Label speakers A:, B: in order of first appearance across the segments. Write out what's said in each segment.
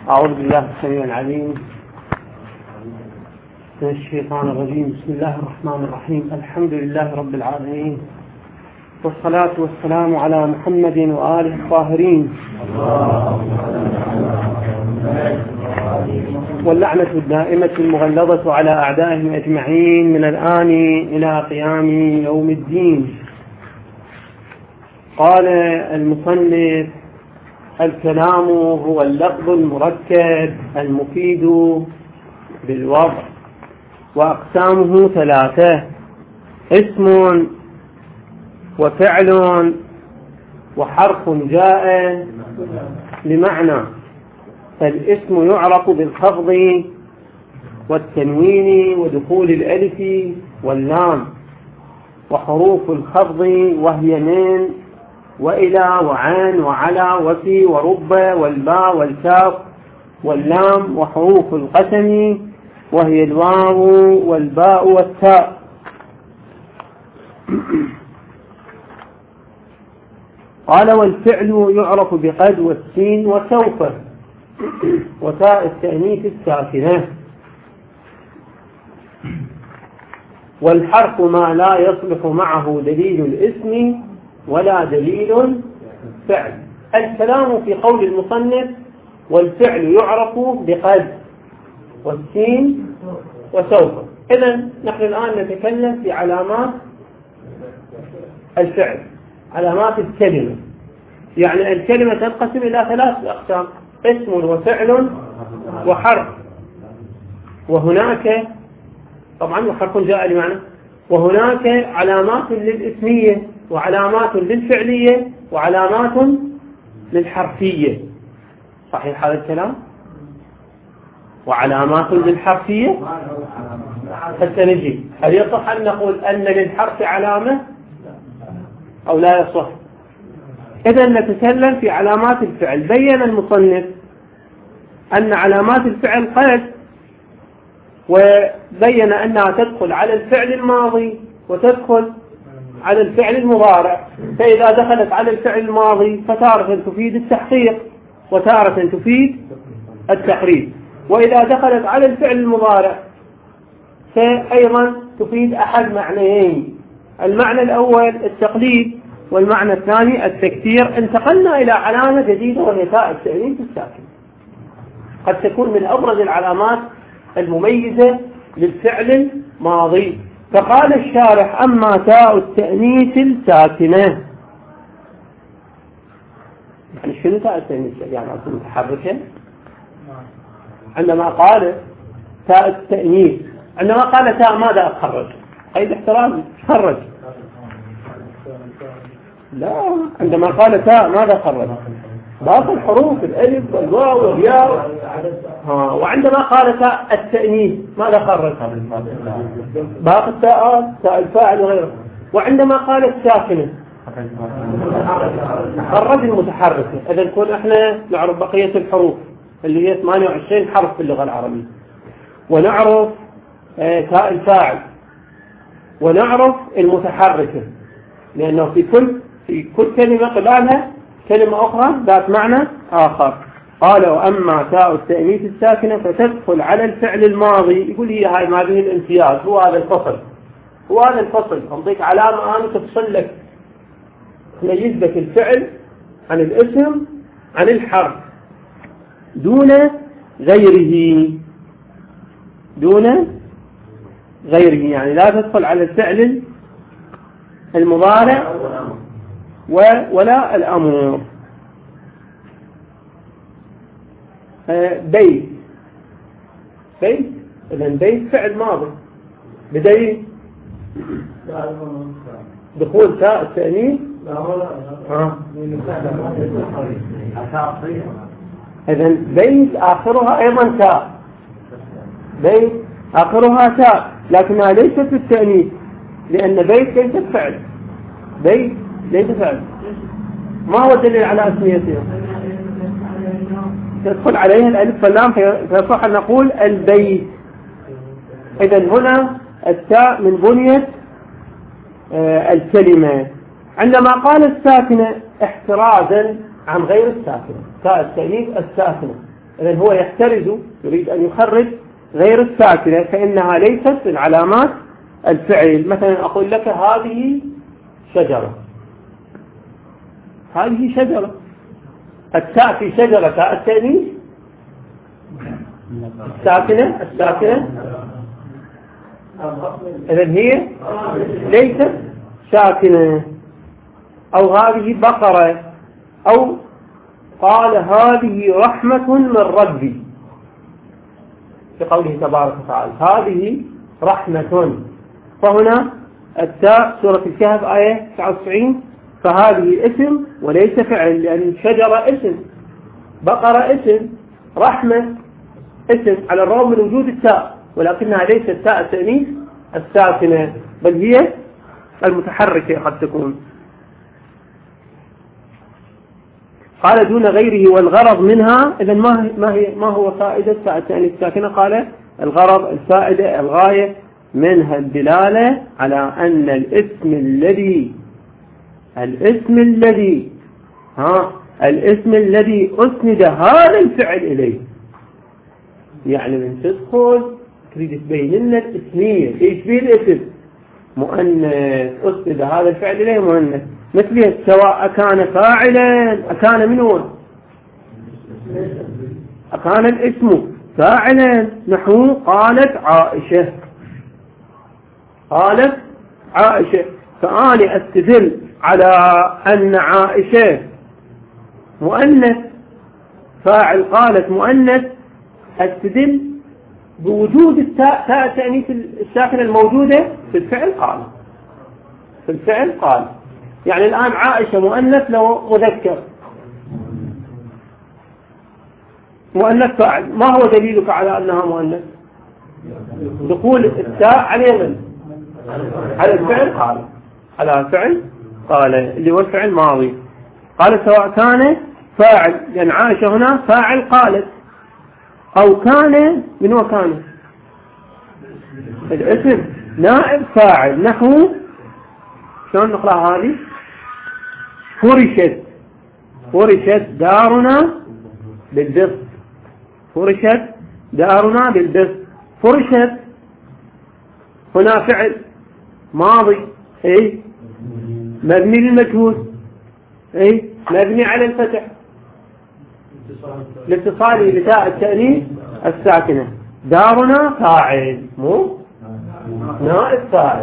A: أعوذ بالله السميع العليم من الشيطان الرجيم. بسم الله الرحمن الرحيم. الحمد لله رب العالمين، والصلاة والسلام على محمد وآله الطاهرين، واللعنة الدائمة المغلظة على أعدائهم أجمعين من الآن إلى قيام يوم الدين. قال المصنف: الكلام هو اللفظ المركب المفيد بالوضع، وأقسامه ثلاثة: اسم وفعل وحرف جاء لمعنى. فالاسم يعرف بالخفض والتنوين ودخول الألف واللام، وحروف الخفض وهي من وإلى وعن وعلى وفي ورب والباء والكاف واللام، وحروف القسم وهي الواو والباء والتاء. قال: والفعل يعرف بقد والسين وسوف وتاء التأنيث الساكنة. والحرف ما لا يصلح معه دليل الاسم ولا دليل فعل. الكلام في قول المصنف: والفعل يعرف بقد والسين وسوف. إذن نحن الآن نتكلم في علامات الفعل، علامات الكلمة. يعني الكلمة تنقسم إلى ثلاث أقسام: اسم وفعل وحرف. وهناك طبعا وحرف جاء لمعنى. وهناك علامات للاسمية وعلامات للفعلية وعلامات للحرفية. صحيح هذا الكلام؟ وعلامات للحرفية حتى نجي. هل يصح أن نقول أن للحرف علامة أو لا يصح؟ إذن نتكلم في علامات الفعل. بين المصنف أن علامات الفعل قد، وبين أنها تدخل على الفعل الماضي وتدخل على الفعل المضارع. فإذا دخلت على الفعل الماضي فتارة تفيد التحقيق وتارة تفيد التقريب، وإذا دخلت على الفعل المضارع فأيضا تفيد أحد معنيين: المعنى الأول التقليد، والمعنى الثاني التكثير. انتقلنا إلى علامة جديدة وهي تاء التأنيث الساكن، قد تكون من أبرز العلامات المميزة للفعل الماضي. فقال الشارح: أما تاء التأنيث الساكنة. يعني شنو تاء التأنيث؟ يعني أصلا متحركة. عندما قال تاء التأنيث، عندما قال تاء ماذا أخرج؟ قيد احترازي خرج. لا، عندما قال تاء ماذا خرج؟ باقي الحروف، الألف والواو والياء. وعندما قال تاء التأنيث ماذا خرج؟ باقي التاءات، تاء الفاعل وغيره. وعندما قال الساكنة خرج المتحركة. إذا نكون احنا نعرف بقية الحروف اللي هي 28 حرف في اللغة العربية، ونعرف تاء الفاعل، ونعرف المتحركة، لأنه في كل كلمة قبالها كلمة أخرى ذات معنى آخر. قال: وأما تاء التأنيث الساكنة فتدخل على الفعل الماضي. يقول هي هاي ما به الامتياز، هو هذا الفصل، هو هذا الفصل. أعطيك علامة أنا تفصل لك، تميز لك الفعل عن الاسم عن الحرف دون غيره، دون غيره. يعني لا تدخل على الفعل المضارع ولا الأمر. بيت، بيت، إذن بيت فعل ماضي بدليل دخول تاء التأنيث. إذن بيت آخرها أيضا تاء، بيت آخرها تاء، لكنها ليست التأنيث، لأن بيت ليست فعل، بيت ليس فعل. ما هو الدليل على اسميتها؟ تدخل عليها الألف واللام فيصح أن نقول البيت. إذن هنا التاء من بنية الكلمة. عندما قال الساكنة احترازا عن غير الساكنة، تاء التأنيث الساكنة، إذن هو يحترز، يريد أن يخرج غير الساكنة فإنها ليست من علامات الفعل. مثلا أقول لك هذه شجرة، هذه شجرة، التاء في شجرة تاء التأنيث الساكنة إذن هي ليست ساكنة. أو هذه بقرة، أو قال هذه رحمة من ربي في قوله تبارك وتعالى هذه رحمة، فهنا التاء سورة الكهف آية 99 فهذه اسم وليس فعل، لأن شجرة اسم، بقرة اسم، رحمة اسم، على الرغم من وجود التاء، ولكنها ليست تاء التأنيث الساكنة بل هي المتحركة قد تكون. قال دون غيره والغرض منها. إذن ما هو فائدة تاء التأنيث الساكنة؟ قال الغرض، الفائدة، الغاية منها الدلالة على أن الاسم الذي أسند هذا الفعل إليه. يعني من تدخل تريد تبين لنا الاسمية، ايش فيه الاسم؟ مؤنث، أسند هذا الفعل إليه مؤنث، مثله سواء أكان فاعلا، أكان من هو؟ أكان الاسم فاعلا، نحو قالت عائشة، فأنا أستدل على أن عائشة مؤنث فاعل، قالت مؤنث، أستدل بوجود تاء التأنيث الساكنة الموجودة في الفعل قال. يعني الآن عائشة مؤنث لو مذكر، مؤنث فاعل، ما هو دليلك على أنها مؤنث؟ دخول التاء على من؟ على الفعل قال اللي هو الفعل ماضي. قال سواء كان فاعل، لأن عائشة هنا فاعل قالت، أو كان من هو كان الاسم نائب فاعل، نحو شلون نقرأ هذه؟ فرشت دارنا بالبسط، فرشت هنا فعل ماضي مبني للمجهول، مبني على الفتح لاتصاله بتاء التأنيث الساكنة. دارنا فاعل، مو نائب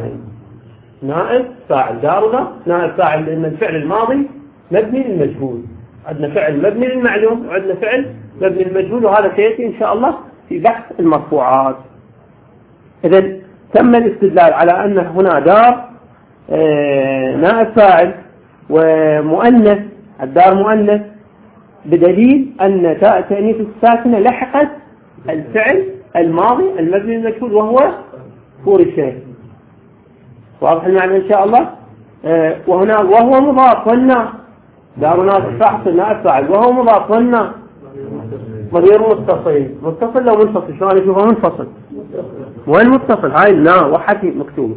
A: فاعل، دارنا نائب فاعل، لأن الفعل الماضي مبني للمجهول. عندنا فعل مبني للمعلوم وعندنا فعل مبني للمجهول، وهذا سيأتي إن شاء الله في بحث المرفوعات. إذن تم الاستدلال على أن هنا دار نائب فاعل ومؤنث، الدار مؤنث، بدليل أن تاء التأنيث الساكنة لحقت الفعل الماضي المبني للمجهول وهو فرشة. واضح المعنى إن شاء الله. وهنا وهو مضاف، والنا دارنا نائب فاعل وهو مضاف، والنا ضمير متصل لو منفصل، شلون نشوفه منفصل؟ وين متصل؟ هاي لا وحكي مكتوب.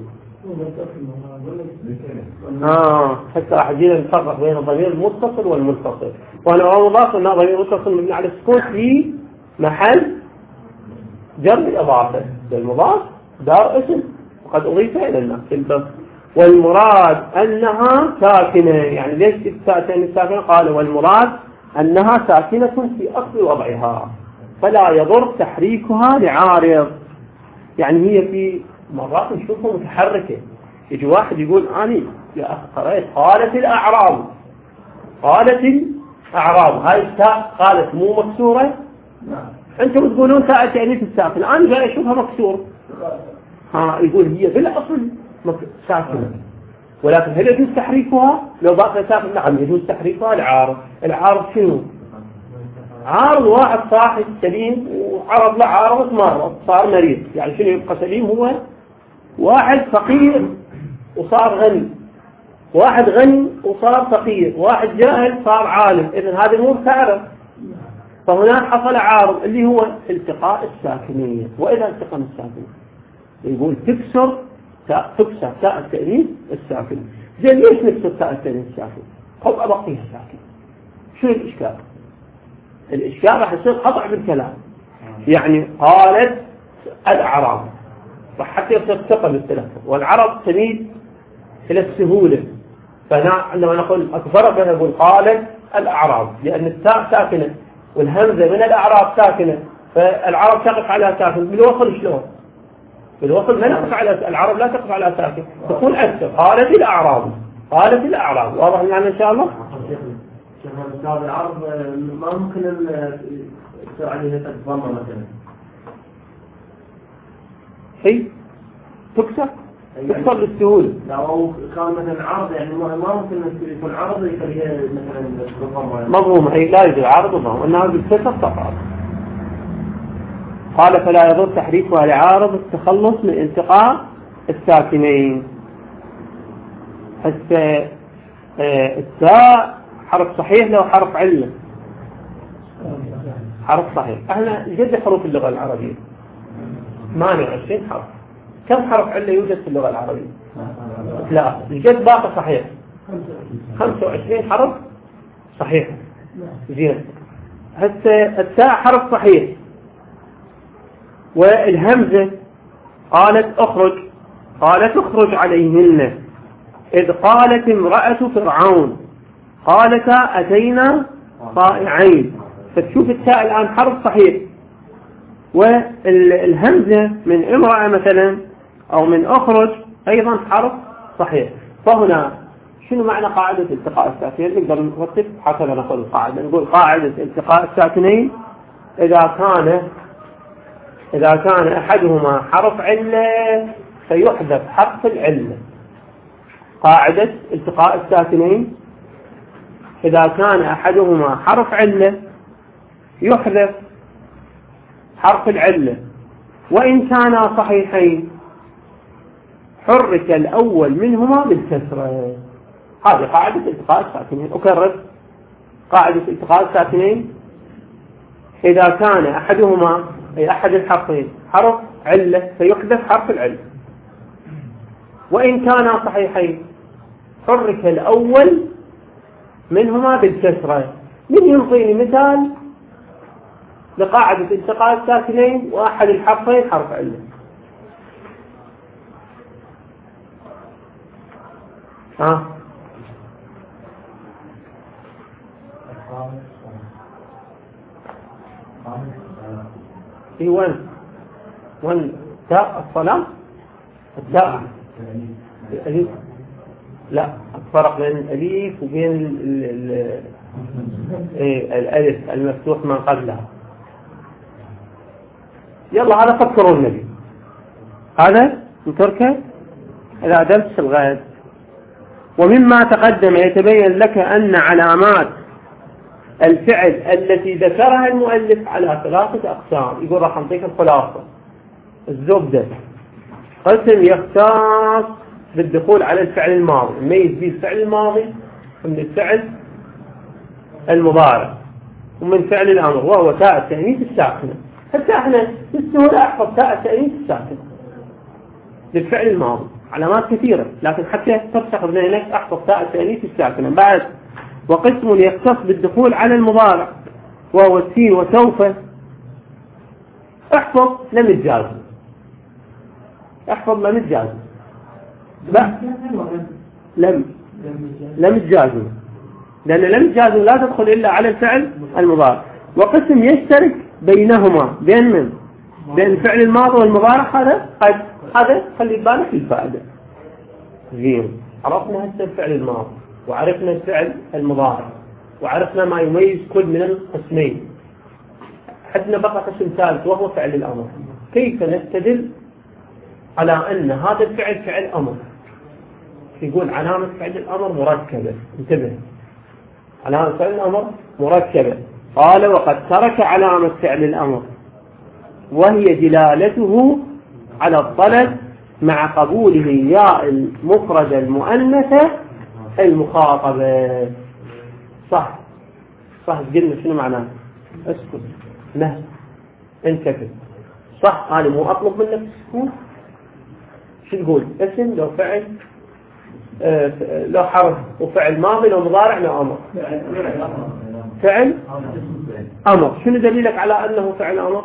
A: حتى راح يجينا نفرق بين الضمير المتصل والمنفصل. وأنا هو مضاف، والنا ضمير متصل مبني على السكون في محل جر الإضافة. المضاف دار اسم وقد أضيف إلى الناس. والمراد أنها ساكنة. يعني ليش التاء ساكنة؟ قال والمراد أنها ساكنة في أصل وضعها فلا يضر تحريكها لعارض. يعني هي في مرات نشوفها متحركة، يجي واحد يقول أنا يا أخي قرأت قالت الأعراب، هاي التاء قالت مو مكسورة، أنتم تقولون تاء التأنيث الساكنة، أنا جاي أشوفها مكسورة. يقول هي بالأصل ساكنة، ولكن هل يجوز تحريكها لو بقى ساكنة؟ نعم يجوز تحريكها لعارض. العارض شنو؟ عارض واحد صاحب سليم وعرض له عارض مرض صار مريض. يعني شنو يبقى سليم؟ هو واحد فقير وصار غني، واحد غني وصار فقير، واحد جاهل صار عالم. إذن هذه الأمور تعرف. فهناك حصل عارض اللي هو التقاء الساكنية. وإذا التقى الساكنية يقول تكسر تاء التأنيث الساكنة. زين ليش نكسر تاء التأنيث الساكنة؟ أو أبقيها ساكنة؟ شو الإشكال؟ الإشكال راح يصير قطع بالكلام. يعني قالت الأعراب راح حتى يصير ثقل التلفظ، والعرب تميل إلى السهولة. فعندما نقول أكثر نقول قالت الأعراب، لأن التاء ساكنة والهمزة من الأعراب ساكنة، فالعرب تقف على ساكن. بالوصل شلون؟ بالوصل ما نقف على العرب، لا تقف على ساكن، تقول أكثر قالت الأعراب، قالت الأعراب. واضح يعني إن شاء الله؟
B: العرب ما ممكن يصير عليه تضمن مثلا
A: هي تكسر للسهولة.
B: لو كان مثلا عرض يعني ما ممكن يكون عرض يخليها مثلا
A: مضمومة. هي لا يوجد عرض مضموم، انها بالكسر تقع. قال فلا يضر تحريفها لعارض التخلص من التقاء الساكنين. التاء حرف صحيح لو حرف علة، حرف صحيح. احنا جد حروف اللغة العربية 28 حرف. كم حرف علة يوجد في اللغة العربية؟ لا، الجد باقي صحيح 25 حرف صحيح. زين. هسه التاء حرف صحيح، والهمزة قالت اخرج عليهن إذ قالت امرأة فرعون قالتا أتينا طائعين. فتشوف التاء الآن حرف صحيح، والهمزة من امرأة مثلا أو من أخرج أيضا حرف صحيح. فهنا شنو معنى قاعدة التقاء الساكنين؟ نقدر نرتب هكذا نقول القاعدة. نقول قاعدة التقاء الساكنين إذا كان أحدهما حرف علة فيحذف حرف العلة. قاعدة التقاء الساكنين إذا كان أحدهما حرف علة يحذف حرف العلة، وإن كانا صحيحين حرك الأول منهما بالكسرة. هذه قاعدة التقاء الساكنين. أكرر قاعدة التقاء الساكنين: إذا كان أحدهما أي أحد الحرفين حرف علة فيحذف حرف العلة، وإن كانا صحيحين حرك الأول منهما بالكسرة. من ينطيني مثال لقاعدة التقاء الساكنين وأحد الحرفين حرف علة؟ في وين تاء الصلاة؟ التاء الأليف. لا، الفرق بين الأليف وبين الألف المفتوح من قبلها. يلا هذا فكروا النبي، هذا نتركه إلى درس الغد. ومما تقدم يتبين لك أن علامات الفعل التي ذكرها المؤلف على 3 أقسام. يقول راح نعطيك الخلاصة الزبدة. قسم يختص بالدخول على الفعل الماضي، يميز به الفعل الماضي من الفعل المضارع ومن فعل الأمر، وهو تاء التأنيث الساكنة. حتى احنا بالسهولة احفظ تاء التأنيث الساكنة للفعل الماضي، علامات كثيرة، لكن حتى ترسخ بذهنك احفظ تاء التأنيث الساكنة. بعد وقسم يختص بالدخول على المضارع وهو السين وسوف. احفظ لم الجازم، احفظ لم الجازم. لم الجازم، لأن لم الجازم لا تدخل إلا على الفعل المضارع. وقسم يشترك بينهما، بين الفعل الماضي والمضارع. هذا خلي بالك الفائدة. زين، عرفنا هسه الفعل الماضي وعرفنا الفعل المضارع وعرفنا ما يميز كل من القسمين. حدنا بقى قسم ثالث وهو فعل الأمر. كيف نستدل على أن هذا الفعل فعل أمر؟ يقول علامة فعل الأمر مركبة. انتبه، علامة فعل الأمر مركبة. قال وقد ترك علامة فعل الأمر وهي دلالته على الطلب مع قبوله ياء المفردة المؤنثة المخاطبة. صح قلنا شنو معناه؟ اسكت، نه، انكتب. صح، أنا مو أطلب منك السكوت. شو تقول؟ اسم لو فعل، لو حرف، وفعل ماضي لو مضارع لو أمر. فعل أمر. شنو دليلك على أنه فعل أمر؟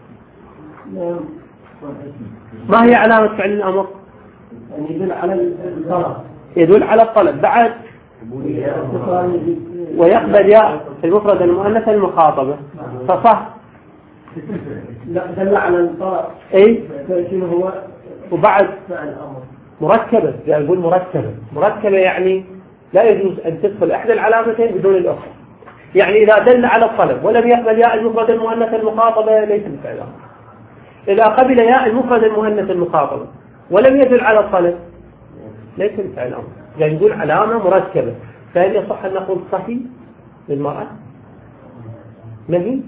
A: ما هي علامة فعل الأمر؟
B: يعني يدل على الطلب.
A: يدل على الطلب. بعد ويقبل ياء المفرد المؤنث المخاطبة. فصح.
B: لا دل على الطلب.
A: اي
B: شنو هو؟
A: وبعد
B: فعل أمر
A: مركبة. يعني يقول مركبة يعني لا يجوز أن تدخل إحدى العلامتين بدون الأخرى. يعني إذا دل على الطلب ولم يقبل ياء المفرد المؤنث المخاطبة ليس بفعل أمر. إذا قبل ياء المفرد المؤنث المخاطبة ولم يدل على الطلب ليس بفعل أمر. يعني يقول علامة مركبة. فهل يصح أن نقول صحي للمرأة؟ ما هي؟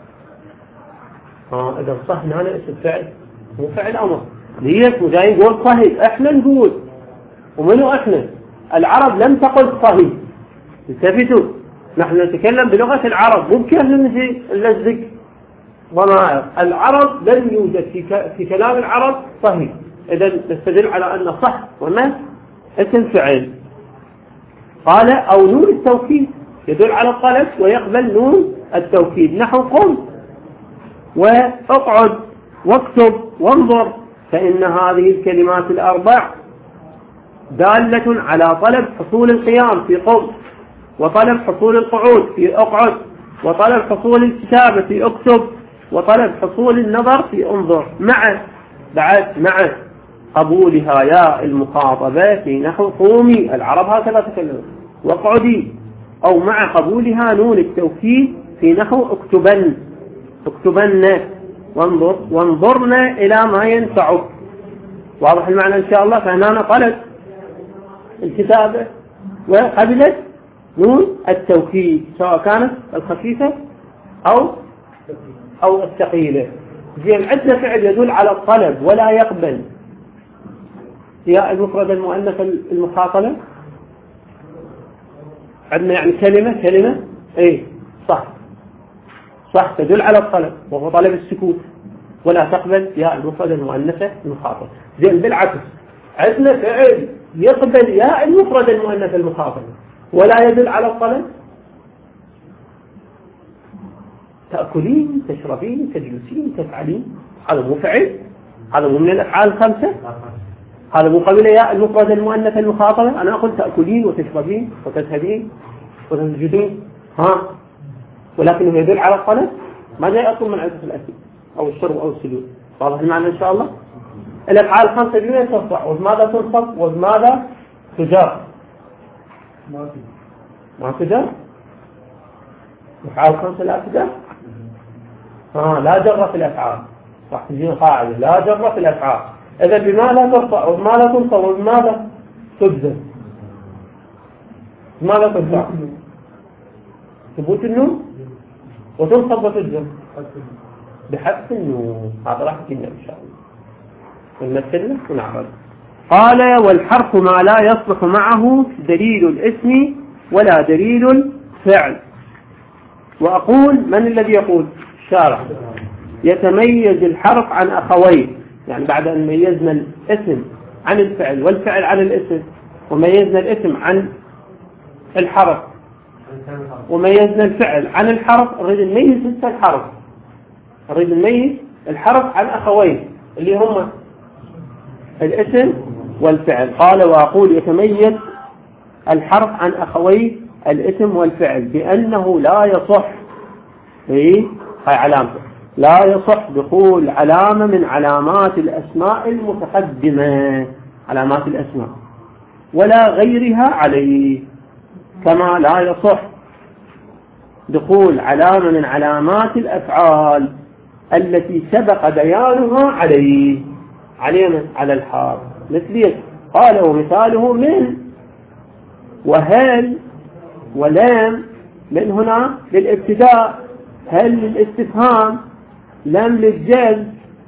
A: إذا صح هنا اسم فعل مو فعل أمر. ليش وجاي نقول صحي؟ إحنا نقول. ومنو إحنا؟ العرب لم تقل صحي. انتبهوا، نحن نتكلم بلغة العرب، مو بكيف نجي نلزق ضمائر. العرب لم يوجد في كلام العرب صحي. إذا نستدل على أن صح وما اسم فعل. قال أو نون التوكيد يدل على الطلب ويقبل نون التوكيد، نحو قم واقعد واكتب وانظر، فإن هذه الكلمات الأربع دالة على طلب حصول القيام في قم، وطلب حصول القعود في اقعد، وطلب حصول الكتابة في اكتب، وطلب حصول النظر في انظر، مع قبولها ياء المخاطبة في نحو قومي. العرب هكذا تكلمون. واقعدي، أو مع قبولها نون التوكيد في نحو اكتبن وانظرنا إلى ما ينفعك. واضح المعنى إن شاء الله. فهنا طلب الكتابة وقبلت نون التوكيد سواء كانت الخفيفة أو الثقيلة. زين، عندنا فعل يدل على الطلب ولا يقبل ياء المفرد المؤنث المخاطبة. عندنا يعني كلمة ايه صح تدل على الطلب وهو طلب السكوت، ولا تقبل ياء المفرد المؤنث المخاطبة. زين، بالعكس عندنا فعل يقبل ياء المفرد المؤنث المخاطبة ولا يدل على الطلب. تأكلين، تشربين، تجلسين، تفعلين. هذا مو فعل، هذا مو من الأفعال الخمسة. هذا مو قبل ياء المفرد المؤنث المخاطبة. أنا أقول تأكلين وتشربين وتذهبين وتسجدين ولكنه يدل على الطلب. ما جاي أطلب من عدة الأكل أو الشرب أو السجود. واضح المعنى إن شاء الله. الأفعال الخمسة بماذا ترفع وبماذا تنصب وبماذا تجر؟ ما تجر. الأفعال الخمسة لا تجر. لا جر في الأفعال. راح تجينا قاعدة لا جر في الأفعال. إذا بماذا ترفع وبماذا تنصب وبماذا تجزم؟ بماذا ترفع؟ ثبوت النون وتنصب وتجزم بحذف النون. هذا راح تجينا إن شاء الله ونمثله ونعرض. قال والحرف ما لا يصلح معه دليل الاسم ولا دليل الفعل. وأقول من الذي يقول؟ الشارع. يتميز الحرف عن أخويه، يعني بعد أن ميزنا الاسم عن الفعل والفعل عن الاسم، وميزنا الاسم عن الحرف وميزنا الفعل عن الحرف، نريد نميز الحرف، نريد نميز الحرف عن أخويه اللي هم الاسم والفعل. قال وأقول يتميز الحرف عن أخويه الاسم والفعل بأنه لا يصح، هاي علامته، لا يصح دخول علامة من علامات الأسماء المتقدمة، علامات الأسماء، ولا غيرها عليه، كما لا يصح دخول علامة من علامات الأفعال التي سبق بيانها عليه، على الحال. مثل قال ومثاله من وهل ولام، من هنا للابتداء، هل للاستفهام، لم للجزم.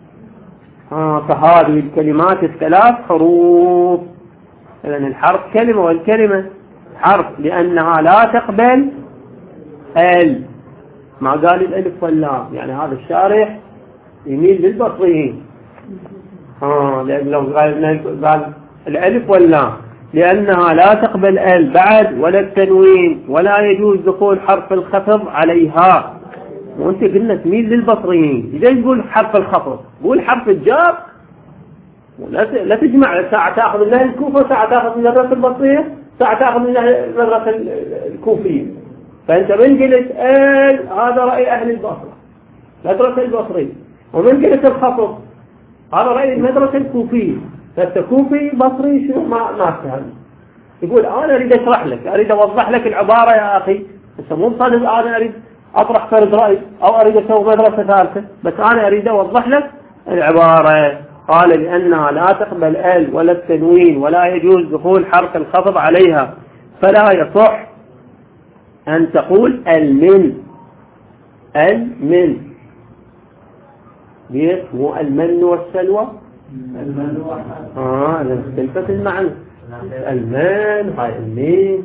A: فهذه الكلمات الثلاث حروف. لأن الحرف كلمة والكلمة حرف لأنها لا تقبل ال، ما قال الألف واللام. يعني هذا الشارح يميل للبصريين، لأن لو قال الألف واللام لأنها لا تقبل ال بعد ولا التنوين، ولا يجوز دخول حرف الخفض عليها. وانت قلنا تميل للبصريين، إذا يقول حرف الخفض قول حرف الجر، لا تجمع ساعة تأخذ منها الكوفة وساعة تأخذ من المدرسة البصرية ساعة تأخذ من المدرسة الكوفية. فأنت من قلت هذا رأي أهل البصرة مدرسة البصرية، ومن قلت الخفض هذا رأي المدرسة الكوفية، فأنت كوفي بصري شو ما فهم. يقول أنا أريد أشرح لك، أريد أوضح لك العبارة يا أخي، بس مو صادق أنا أريد أطرح فرد رأي أو أريد أسوي مدرسة ثالثة، بس أنا أريد أوضح لك العبارة. قال لأنها لا تقبل ال ولا التنوين ولا يجوز دخول حرف الخفض عليها، فلا يصح أن تقول المن. المن ليش مو المن والسلوى؟ المن اختلفت المعنى. المن هاي المين،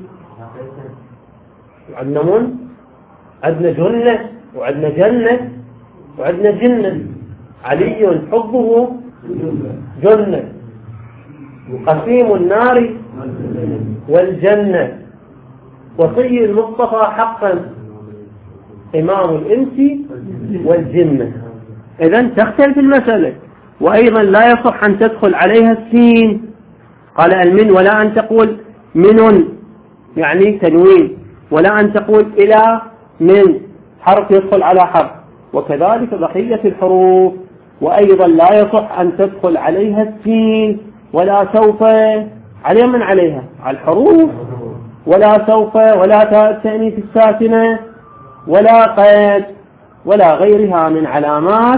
A: عندنا من، عندنا جنة وعندنا جنة وعندنا جنة. علي حبه جنة، قسيم النار والجنة، وصي المصطفى حقا إمام الإنس والجنة. إذن تختلف المسألة. وأيضا لا يصح أن تدخل عليها السين، قال المن، ولا أن تقول من يعني تنوين، ولا أن تقول إلى من حرف يدخل على حرف، وكذلك بقية الحروف. وأيضا لا يصح أن تدخل عليها السين ولا سوف، عليها من عليها على الحروف، ولا سوف ولا تاء التأنيث الساكنة ولا قد ولا غيرها من علامات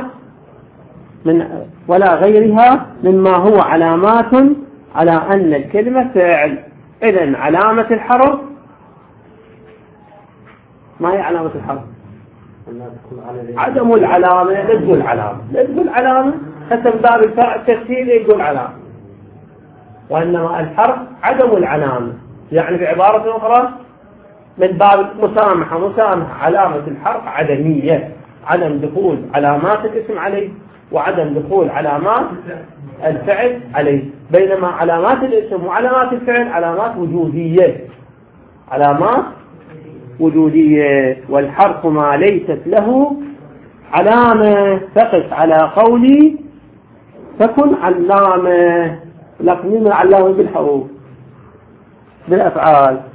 A: ولا غيرها مما هو علامات على أن الكلمة فاعل. إذن علامة الحرف ما هي علامة الحرف؟ عدم العلامة. لا تقول علامة، لا تقول علامة حسب باب التفسير يقول علامة، وإنما الحرف عدم العلامة، يعني بعبارة أخرى من باب مسامحة علامة الحرف عدمية، عدم دخول علامات الاسم عليه وعدم دخول علامات الفعل عليه، بينما علامات الاسم وعلامات الفعل علامات وجودية، علامات وجودية. والحرف ما ليست له علامة فقس على قولي تكن علامة، لكن من علامة بالحروف بالأفعال.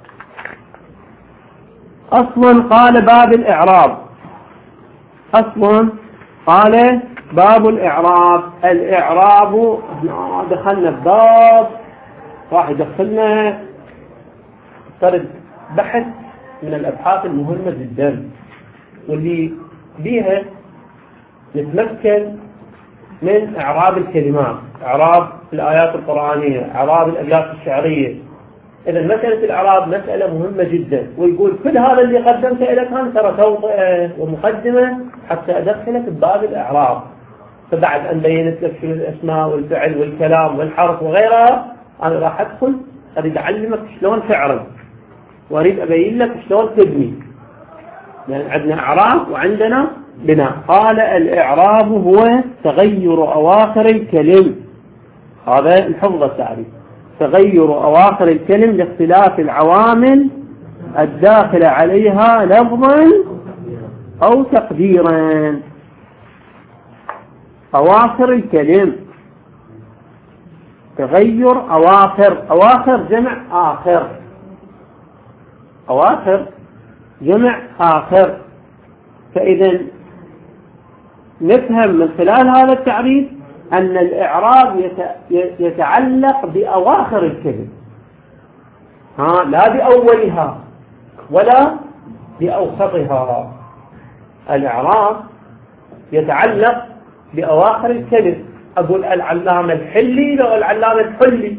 A: أصلا قال باب الإعراب، أصلا قال باب الإعراب. الإعراب دخلنا بباب راح يدخلنا طرد بحث من الأبحاث المهمة جدا، واللي بيها نتمكن من إعراب الكلمات، إعراب الآيات القرآنية، إعراب الأبيات الشعرية. إذا مسألة الإعراب مسألة مهمة جدا. ويقول كل هذا اللي قدمت لك أنت ترى توطئة ومقدمة حتى أدخلك بباب الإعراب. فبعد أن بينت لك شنو الأسماء والفعل والكلام والحرف وغيرها، أنا راح أدخل أريد أعلمك شلون تعرب، وأريد أبين لك شلون تبني، لأن عندنا إعراب وعندنا بناء. قال الإعراب هو تغير أواخر الكلم، هذا الحفظ التعريف، تغير أواخر الكلم لاختلاف العوامل الداخلة عليها لفظا أو تقديرا. أواخر الكلم، تغير أواخر جمع آخر، أواخر جمع آخر. فإذا نفهم من خلال هذا التعريف أن الإعراب يتعلق بأواخر الكلم، لا بأولها ولا بأوسطها. الإعراب يتعلق بأواخر الكلم. أقول العلامة الحلي لو العلامة الحلي،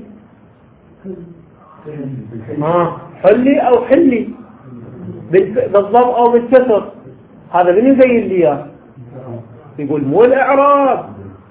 A: حلي أو حلي بالضم أو بالكسر، هذا من يبين لي؟ يقول مو الإعراب،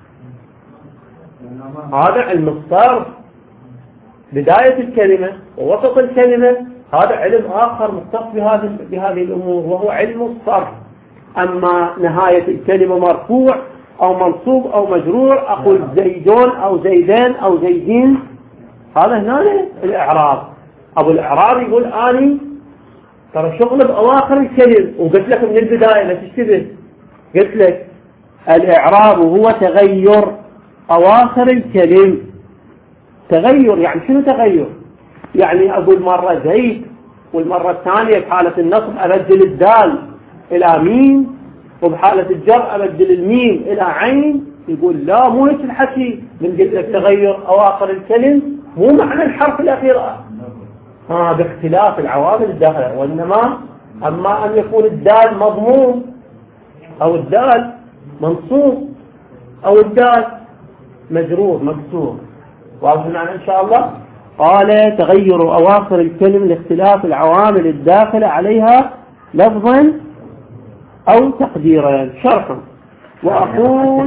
A: هذا علم الصرف، بداية الكلمة ووسط الكلمة، هذا علم آخر مختص بهذه الأمور وهو علم الصرف. أما نهاية الكلمة مرفوع أو منصوب أو مجرور، أقول زيدون أو زيدان أو زيدين، هذا هنا الإعراب. أبو الإعراب يقول أني ترى شغل بأواخر الكلم، وقلت لك من البداية لا تشتبه، قلت لك الإعراب هو تغير أواخر الكلم. تغير يعني شنو تغير؟ يعني أقول مرة زيد، والمرة الثانية بحالة النصب أبدل الدال إلى ميم، وبحالة الجر أبدل الميم إلى عين. يقول لا، مو هيك الحكي، من قلت لك تغير أواخر الكلم مو معنى الحرف الأخير باختلاف العوامل الداخلة، وإنما أما أن يكون الدال مضموم أو الدال منصوب أو الدال مجرور مكسور. واضح معنا إن شاء الله؟ قال تغير أواخر الكلم لاختلاف العوامل الداخلة عليها لفظا أو تقديرا. شرحا وأقول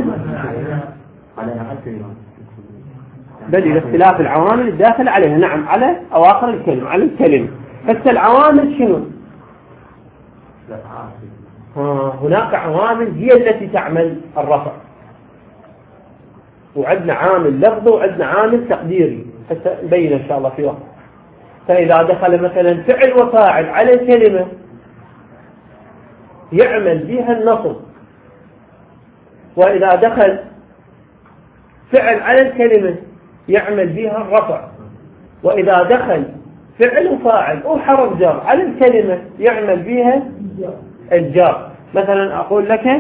A: بدي لاختلاف العوامل الداخلة عليها، نعم، على أواخر الكلمة، على الكلمة. بس العوامل شنو؟ هناك عوامل هي التي تعمل الرفع، وعندنا عامل لفظي وعندنا عامل تقديري، نبين إن شاء الله في وقت. فإذا دخل مثلا فعل وفاعل على الكلمة يعمل بها النصب، وإذا دخل فعل على الكلمة يعمل بها الرفع، وإذا دخل فعل وفاعل أو حرف جر على الكلمة يعمل بها الجر. مثلا أقول لك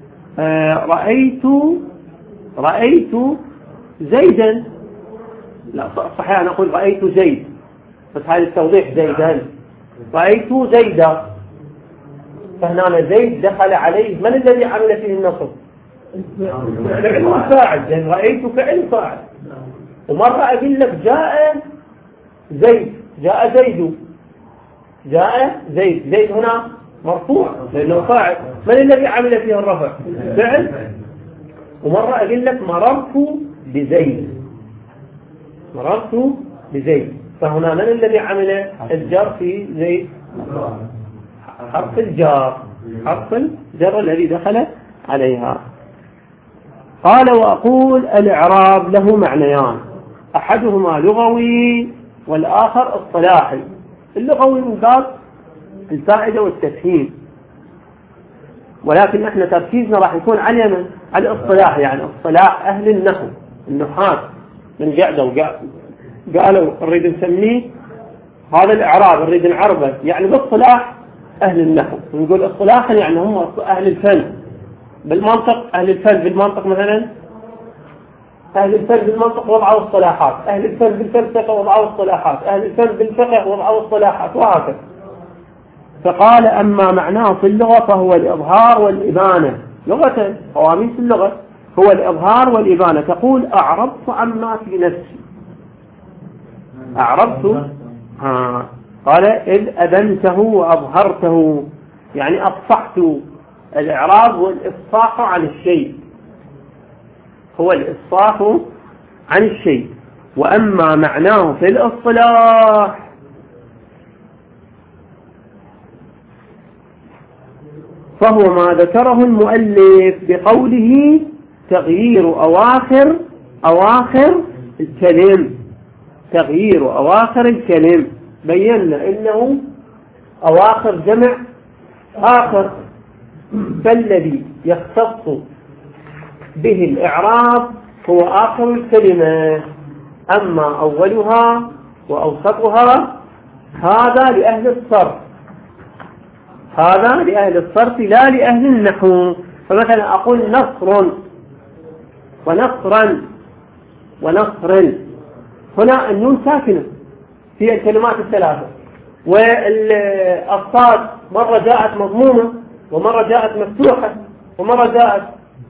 A: رأيت زيدا، لا صحيح أنا أقول رأيت زيد، بس هذا التوضيح زيدا. رأيت زيدا، فهنا زيد دخل عليه، من الذي عمل فيه النصب؟ فعل فاعل، لأن رأيت فعل فاعل. ومرة أقول لك جاء زيد، زيد هنا مرفوع لأنه فاعل، من الذي عمل فيه الرفع؟ فعل. ومرة أقول لك مررت بزيد، فهنا من الذي عمل الجر في زيد؟ حرف الجر الذي دخل عليها. قال وأقول الإعراب له معنيان، أحدهما لغوي والآخر اصطلاحي. اللغوي من باب الفائدة والتفهيم، ولكن احنا تركيزنا راح يكون على الاصطلاح، يعني اصطلاح أهل النحو النحاة من قالوا نريد نسميه هذا الإعراب، نريد نعربه يعني باصطلاح أهل النحو. نقول اصطلاحا يعني هم أهل الفن بالمنطق، أهل الفن بالمنطق مثلا، أهل الفن بالمنطق وضعوا اصطلاحات، أهل الفن بالفلسفة وضعوا اصطلاحات، أهل الفن بالفقه وضعوا اصطلاحات، وهكذا. فقال أما معناه في اللغة فهو الإظهار والإبانة. لغة قواميس اللغة هو الإظهار والإبانة. تقول أعرضت عما في نفسي، أعرضت قال إذ أبنته وأظهرته، يعني أفصحت. الإعراب والإفصاح عن الشيء، هو الإفصاح عن الشيء. وأما معناه في الاصطلاح فهو ما ذكره المؤلف بقوله تغيير أواخر الكلم. تغيير أواخر الكلم، بينا إنه أواخر جمع آخر، فالذي يختص به الإعراب هو آخر الكلمة، أما أولها وأوسطها هذا لأهل الصرف، هذا لأهل الصرف لا لأهل النحو. فمثلا أقول نصر ونصر، هنا النون ساكنة في الكلمات الثلاثة، والصاد مرة جاءت مضمومة ومرة جاءت مفتوحة ومرة جاءت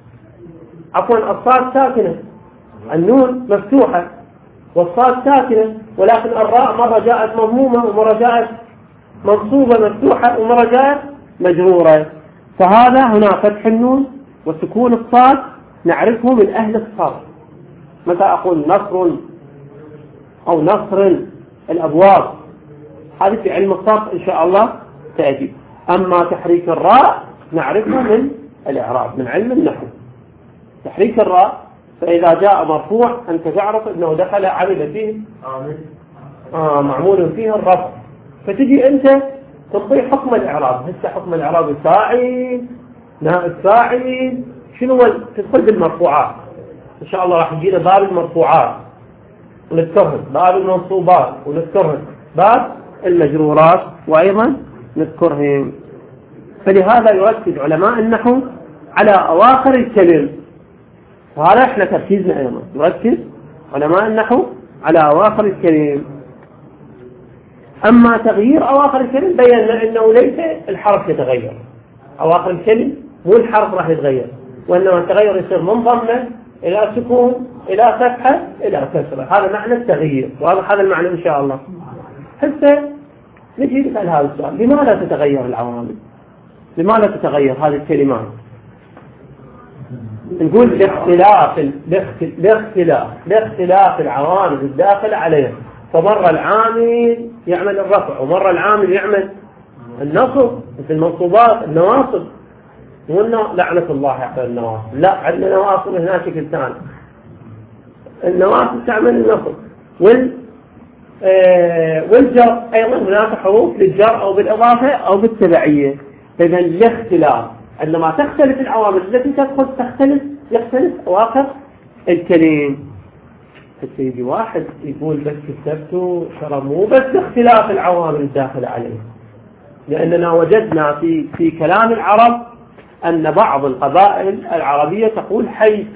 A: الصاد ساكنة، النون مفتوحة والصاد ساكنة، ولكن الراء مرة جاءت مضمومة ومرة جاءت منصوبة مفتوحة ومرة جاءت مجرورة. فهذا هنا فتح النون وسكون الصاد نعرفه من أهل الصرف. متى أقول نصر أو نصر الأبواب، هذه في علم الصرف إن شاء الله تأتي. أما تحريك الراء نعرفه من الإعراب من علم النحو. تحريك الراء فإذا جاء مرفوع أنت تعرف أنه دخل عمل فيه معمول فيه الرفع، فتجي أنت تنطي حكم الإعراب. هسه حكم الإعراب فاعل نائب فاعل شنو تدخل بالمرفوعات إن شاء الله راح يجينا باب المرفوعات ونذكرهم، باب المنصوبات ونذكرهم، باب المجرورات وأيضا نذكرهم. فلهذا يركز علماء النحو على أواخر الكلم، وهذا احنا تركيزنا أيضا، يركز علماء النحو على أواخر الكلم. أما تغيير أواخر الكلم بينا أنه ليس الحرف يتغير، أواخر الكلم مو الحرف راح يتغير، وإنما التغير يصير من ضمة إلى سكون إلى فتحة إلى كسرة. هذا معنى التغيير، وهذا المعنى إن شاء الله. هسه نجي نسأل هذا السؤال: لماذا تتغير العوامل؟ لماذا تتغير هذه الكلمات؟ نقول لاختلاف العوامل الداخلة عليها. فمرة العامل يعمل الرفع ومرة العامل يعمل النصب، مثل المنصوبات النواصب. وقلنا لعنة الله على النواصب، لا عندنا نواصب هنا شكل ثاني. النواصب تعمل النصب والجر أيضا هناك حروف للجر أو بالإضافة أو بالتبعية. إذا الاختلاف عندما تختلف العوامل التي تدخل يختلف أواخر الكلم. فسيدي واحد يقول بس كتبته ترى مو بس اختلاف العوامل الداخلة عليه، لأننا وجدنا في كلام العرب أن بعض القبائل العربية تقول حيث،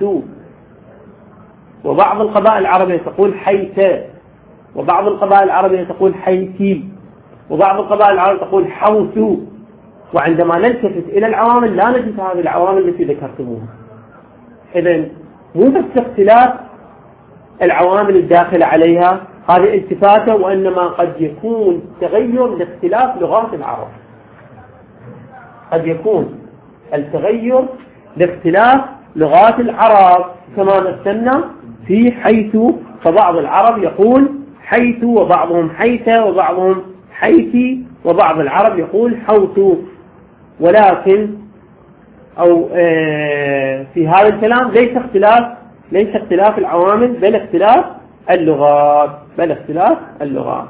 A: وبعض القبائل العربية تقول حيث، وبعض القبائل العربية تقول حيثي، وبعض القبائل العربية تقول حوث. وعندما نلتفت إلى العوامل لا نجد هذه العوامل التي ذكرتموها. إذن مو بس اختلاف العوامل الداخلة عليها هذه التفاتة، وإنما قد يكون تغير لاختلاف لغات العرب. قد يكون التغير لاختلاف لغات العرب كما مثلنا في حيث. فبعض العرب يقول حيث، وبعضهم حيث، وبعضهم حيثي، وبعض العرب يقول حوث. ولكن أو في هذا الكلام ليس اختلاف العوامل بل اختلاف اللغات.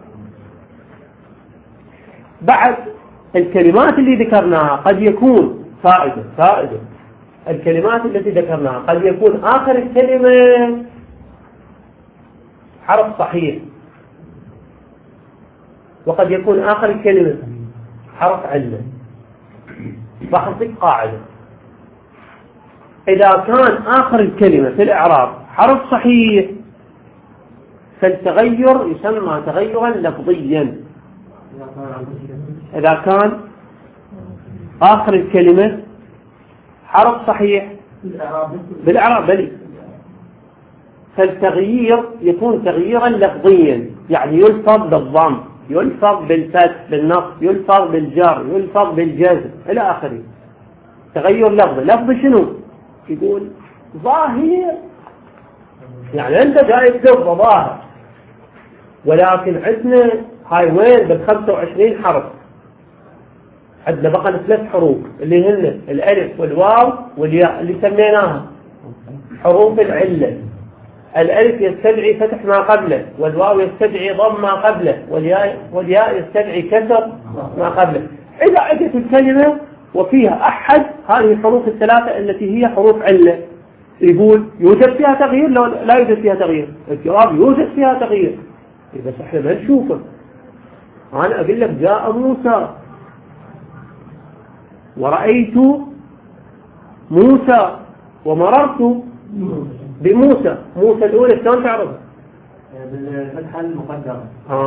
A: بعد الكلمات اللي ذكرناها قد يكون فائدة الكلمات التي ذكرناها قد يكون آخر الكلمة حرف صحيح، وقد يكون آخر الكلمة حرف علة. بحثك قاعدة: إذا كان آخر الكلمة في الإعراب حرف صحيح فالتغير يسمى تغيرا لفظيا. إذا كان آخر الكلمة حرف صحيح بالإعراب بلي، فالتغيير يكون تغييرا لفظيا، يعني يلفظ بالضم، يلفظ بالفتح بالنصب، يلفظ بالجر، يلفظ بالجزم إلى آخره. تغير لفظي شنو؟ يقول ظاهر، يعني أنت جاي تلفظ ظاهر، ولكن عندنا هاي وين بال25 حرف، عندنا بقى 3 حروف اللي هن الألف والواو والياء اللي سميناها حروف العلة. الألف يستدعي فتح ما قبله، والواو يستدعي ضم ما قبله، والياء يستدعي كسر ما قبله. إذا أجت الكلمة وفيها أحد هذه الحروف الثلاثة التي هي حروف علة، يقول يوجد فيها تغيير لا يوجد فيها تغيير؟ الجواب يوجد فيها تغيير. إذا احنا ما نشوفه. أنا أقول لك جاء موسى ورأيت موسى ومررت بموسى. موسى الأولى شلون تعرفها؟
B: بالفتحة المقدرة.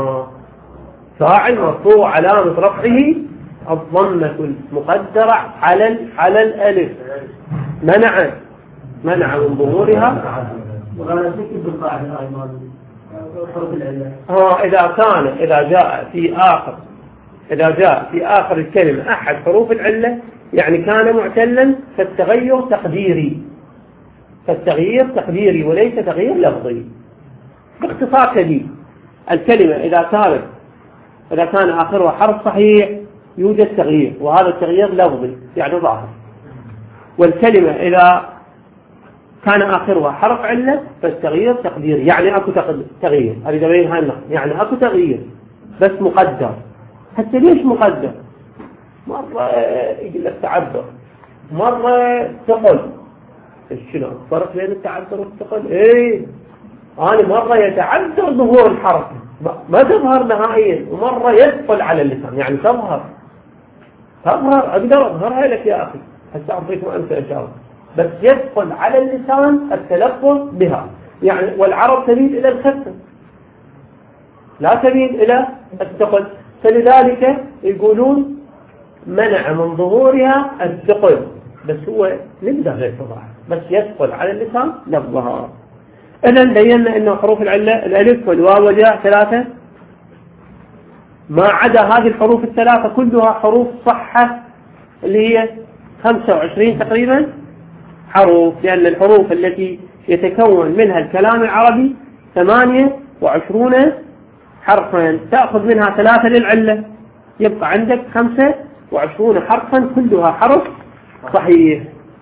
A: فاعل مرفوع علامة رفعه الضمة المقدرة على الألف، منع من ظهورها.
B: وأنا أتأكد بالقاعدة أيضا حروف العلة.
A: إذا جاء في آخر الكلمة أحد حروف العلة يعني كان معتلا، فالتغير تقديري وليس تغيير لفظي. باختصار شديد الكلمة إذا كان آخرها حرف صحيح يوجد تغيير، وهذا التغيير لفظي يعني ظاهر. والكلمة إذا كان آخرها حرف علة فالتغيير تقديري، يعني أكو تغيير. أريد أبين هاي النقطة، يعني أكو تغيير بس مقدر. حتى ليش مقدر؟ مرة يقول لك تعذر، مرة ثقل. شنو الفرق بين التعذر والثقل؟ أنا مرة يتعذر ظهور الحركة ما تظهر نهائيا، ومرة يثقل على اللسان، يعني تظهر أقدر أظهرها لك يا أخي حتى أعطيكم أمثلة إن شاء الله، بس يثقل على اللسان التلفظ بها، يعني والعرب تميل إلى الخفة لا تميل إلى الثقل، فلذلك يقولون منع من ظهورها الثقل، بس هو نقدر غير تظهر، بس يثقل على اللسان لفظها. إذن بينا أنه حروف العلة الألف والواو والياء 3، ما عدا هذه الحروف الثلاثة كلها حروف صحة اللي هي 25 تقريبا حروف، لأن الحروف التي يتكون منها الكلام العربي 28 حرفا، تأخذ منها 3 للعلة، يبقى عندك 25 حرفا كلها حرف صحيح.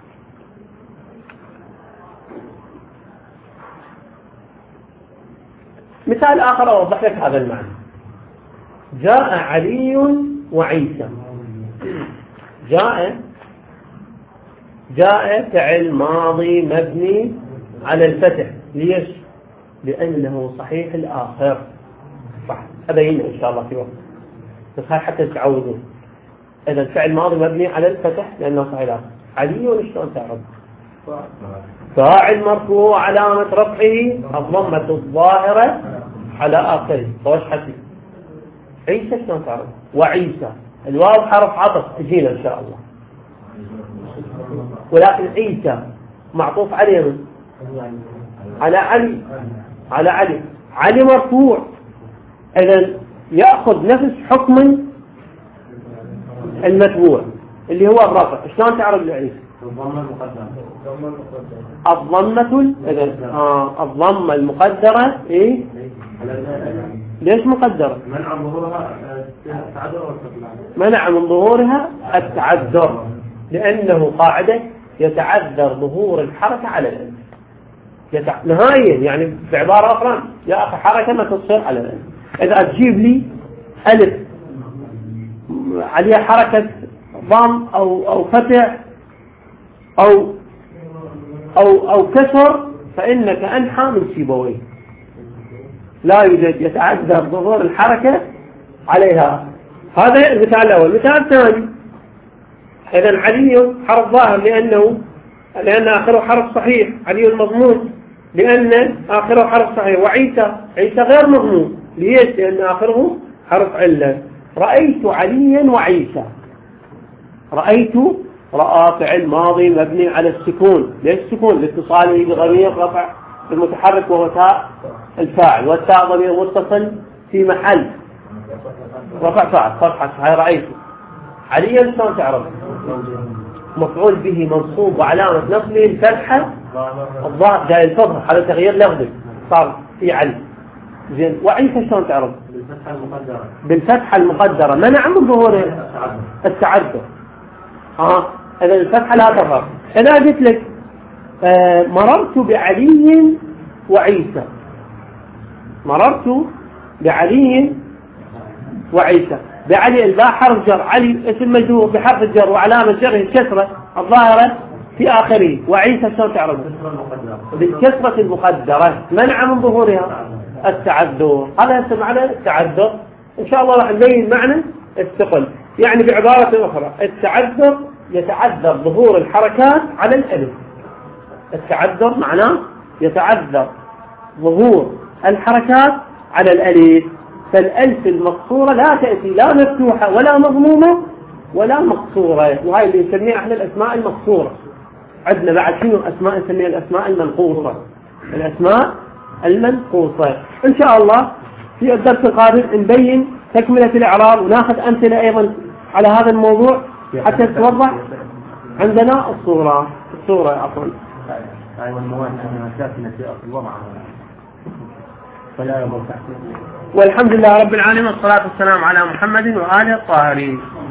A: مثال آخر أوضح لك هذا المعنى. جاء علي وعيسى. جاء فعل ماضي مبني على الفتح، ليش؟ لأنه صحيح الآخر، صح أبين إن شاء الله في وقت، بس هاي حتى تعودون. إذا الفعل ماضي مبني على الفتح لأنه صحيح الآخر. علي شلون تعرف؟ فاعل مرفوع علامة رفعه الضمة الظاهرة على آخره، فوش حسي. عيسى شلون تعرف؟ وعيسى الواو حرف عطف تجينا إن شاء الله، ولكن عيسى معطوف عليه من؟ على علي مرفوع، إذن يأخذ نفس حكم المتبوع اللي هو الرفع. شلون تعرف لعيسى؟ الضمة المقدرة ليش مقدرة؟ منع من ظهورها التعذر، لأنه قاعدة يتعذر ظهور الحركة على الألف نهائيا، يعني بعبارة أخرى يا أخي حركة ما تصير على الألف. إذا تجيب لي ألف عليها حركة ضم أو فتح أو كسر، فإنك أنحى من سيبويه، لا يوجد يتعذر ظهور الحركة عليها. هذا المثال الأول. المثال الثاني، إذن علي حرف ظاهر لأن آخره حرف صحيح، علي المضمون لأن آخره حرف صحيح، وعيسى غير مضمون، ليش؟ لأن آخره حرف علة. رأيت عليا وعيسى. رأى فعل ماضي مبني على السكون، ليش السكون؟ لاتصاله بضمير رفع المتحرك وهو تاء الفاعل، والتاء ضمير متصل في محل رفع فاعل فتحة. هاي رأيت. عليا شلون تعرف؟ مفعول به منصوب وعلامة نصبه الفتحة الظاهر جاي الفضل، هذا تغيير لفظي صار في علي. زين. وعيسى شلون تعرف؟ بالفتحة المقدرة منع من ظهور التعذر. إذا الفتحة لا تظهر. إذا قلت لك مررت بعلي وعيسى، بعلي الباء حرف جر، علي اسم مجرور بحرف الجر وعلامة جره الكسرة الظاهرة في آخره، وعيسى شلون تعرف؟ بالكسرة المقدرة منع من ظهورها التعذر. هذا يسمى معنى التعذر. إن شاء الله راح نبين معنى الثقل. يعني بعبارة أخرى، التعذر يتعذر ظهور الحركات على الألف. التعذر معناه يتعذر ظهور الحركات على الألف، فالألف المقصورة لا تأتي لا مفتوحة ولا مضمومة ولا مقصورة، وهي اللي نسميها احنا الأسماء المقصورة. عندنا بعد شنو أسماء نسميها الأسماء المنقوصة. إن شاء الله في الدرس القادم نبين تكملة الإعراب وناخذ أمثلة أيضا على هذا الموضوع حتى تتوضح عندنا الصورة عفوا. والحمد لله رب العالمين، والصلاة والسلام على محمد وآله الطاهرين.